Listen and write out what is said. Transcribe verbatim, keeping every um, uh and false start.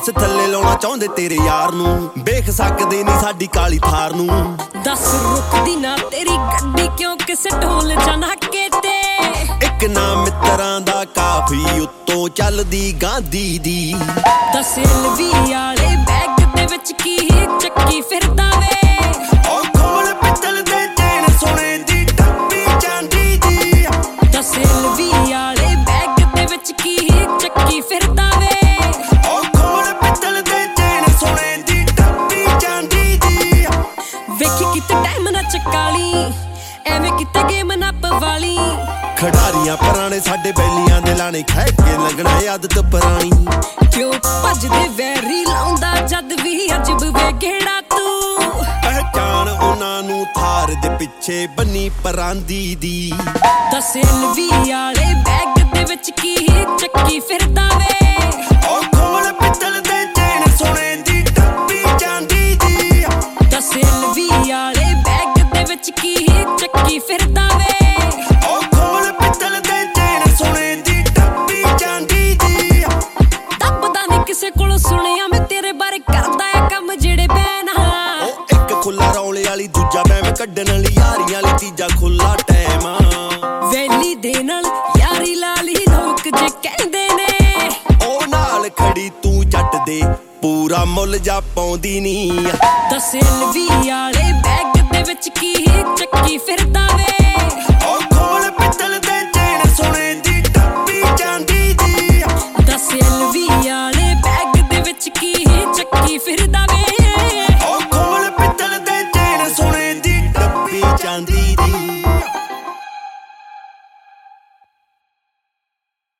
ਬੱਸ ਥੱਲੇ ਲਾਉਣਾ ਚਾਹੁੰਦੇ ਤੇਰੇ ਯਾਰ ਨੂੰ ਵੇਖ ਸਕਦੇ ਨਹੀਂ ਸਾਡੀ ਕਾਲੀ ਥਾਰ ਨੂੰ ਦੱਸ ਰੁਕਦੀ ਨਾ ਤੇਰੀ ਗੱਡੀ ਕਿਉਂ ਕਿਸੇ ਢੋਲ ਜਨਾਕੇ ਤੇ ਇੱਕ ਨਾ ਮਿੱਤਰਾਂ ਦਾ ਕਾਫੀ ਉੱਤੋਂ ਚੱਲਦੀ ਗਾਂਧੀ ਦੀ ਦੱਸ ਐਲਵੀ ਵਾਲੇ ਬੈਗ ਦੇ ਵਿੱਚ ਕੀ ਚੱਕੀ ਫਿਰਦਾ ਵੇ ਉਹ ਖੋਲ ਪਿੱਤਲ ਦੇ ਚੈਨ ਸੋਨੇ ਦੀ ਟੱਪੀ ਚਾਂਦੀ ਦੀ ਦੱਸ ਐਲਵੀ ਵਾਲੇ ਬੈਗ ਦੇ ਵਿੱਚ ਕੀ ਚੱਕੀ ਫਿਰਦਾ ਵੇ ਉਹ ਖੋਲ ਪਿੱਤਲ ਦੇ ਚੈਨ ਸੋਨੇ ਦੀ ਟੱਪੀ ਚਾਂਦੀ ਦੀ ਵੇਖੀ ਕਿਤੇ ਟਾਈਮ ਨਾ ਚਕਾਲੀ ਐਵੇਂ ਕਿਤੇ ਗੇਮ ਨਾ ਪਵਾਲੀ ਖਿਡਾਰੀਆਂ ਪੁਰਾਣੇ ਸਾਡੇ ਬੈਲੀਆਂ ਦੇ ਲਾਣੇ ਖੈ ਕੇ ਲੱਗਣਾ ਆਦਤ ਪੁਰਾਣੀ ਕਿਉਂ ਭੱਜਦੇ ਵੈਰੀ ਲਾਉਂਦਾ ਜਦ ਵੀ ਅਜਬ ਵੇ ਗੇੜਾ ਤੂੰ ਪਹਿਚਾਨ ਉਹਨਾਂ ਨੂੰ ਥਾਰ ਦੇ ਪਿੱਛੇ ਬੰਨੀ ਪਰਾਂਦੀ ਦੀ ਦੱਸ ਐਲਵੀ ਵਾਲੇ ਬੈਗ ਦੇ ਵਿੱਚ ਕੀ ਚੱਕੀ ਫਿਰਦਾ ਵੇ ਉਹ ਖੋਲ ਪਿੱਤਲ ਦੇ ਚੈਨ ਸੋਨੇ ਦੀ ਟੱਪੀ ਚਾਂਦੀ ਦੀ ਦੱਸ ਐਲਵੀ ਵਾਲੇ ਬੈਗ ਦੇ ਵਿੱਚ ਕੀ ਚੱਕੀ ਫਿਰਦਾ ਵੇ ਉਹ ਖੋਲ ਪਿੱਤਲ ਦੇ ਚੈਨ ਸੋਨੇ ਦੀ ਟੱਪੀ ਚਾਂਦੀ ਦੀ ਦੱਬਦਾ ਨੀ ਕਿਸੇ ਕੋਲੋਂ ਸੁਣਿਆ ਮੈਂ ਤੇਰੇ ਬਾਰੇ ਕਰਦਾ ਏ ਕੰਮ ਜਿਹੜੇ ਬੈਨ ਉਹ ਇੱਕ ਖੁੱਲਾ ਰੌਲੇ ਵਾਲੀ ਦੂਜਾ ਬੈਮ ਕੱਢਣ ਵਾਲੀ ਯਾਰੀਆਂ ਲਈ ਤੀਜਾ ਖੁੱਲਾ ਟਾਈਮ ਵੈਲੀ ਦੇ ਨਾਲ ਯਾਰੀ ਲਾਲੀ ਲੋਕ ਜੇ ਕਹਿੰਦੇ ਨੇ ਉਹ ਨਾਲ ਖੜੀ ਤੂੰ ਜੱਟ ਦੇ ਪੂਰਾ ਮੁੱਲ ਜਾ ਪਾਉਂਦੀ ਨੀ ਦੱਸ ਐਲਵੀ ਵਾਲੇ ਬੈਗ ਦੇ ਵਿੱਚ ਕੀ ਚੱਕੀ ਫਿਰਦਾ ਵੇ ਉਹ ਖੋਲ ਪਿੱਤਲ ਦੇ ਚੈਨ ਸੋਨੇ ਦੀ ਟੱਪੀ ਚਾਂਦੀ ਦੀ ਦੱਸ ਐਲਵੀ ਵਾਲੇ ਬੈਗ ਦੇ ਵਿੱਚ ਕੀ ਚੱਕੀ ਫਿਰਦਾ